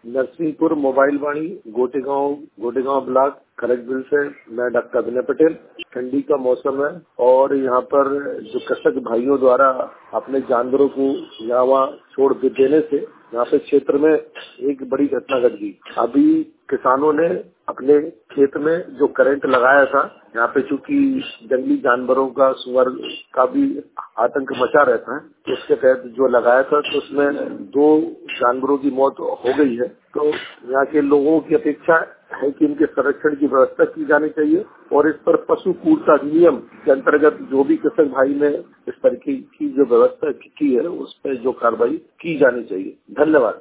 Narsinghpur mobile Vani Gotegaon block Kharagpur से मैं doctor अभिनय पटेल। ठंडी का मौसम है और यहाँ पर जो कृषक भाइयों द्वारा अपने जानवरों को यहाँ वहाँ छोड़ देने से यहाँ पे क्षेत्र में एक बड़ी घटना घट गई। अभी किसानों ने अपने खेत में जो करंट लगाया था, यहाँ पे चूंकि जंगली जानवरों का सुअर का भी आतंक मचा रहता है, तो उसके तहत जो लगाया था तो उसमें 2 जानवरों की मौत हो गई है। तो यहाँ के लोगों की अपेक्षा है कि इनके संरक्षण की व्यवस्था की जानी चाहिए और इस पर पशु क्रूरता अधिनियम के अंतर्गत जो भी कृषक भाई ने इस तरीके की जो व्यवस्था की है उस पर जो कार्रवाई की जानी चाहिए। धन्यवाद।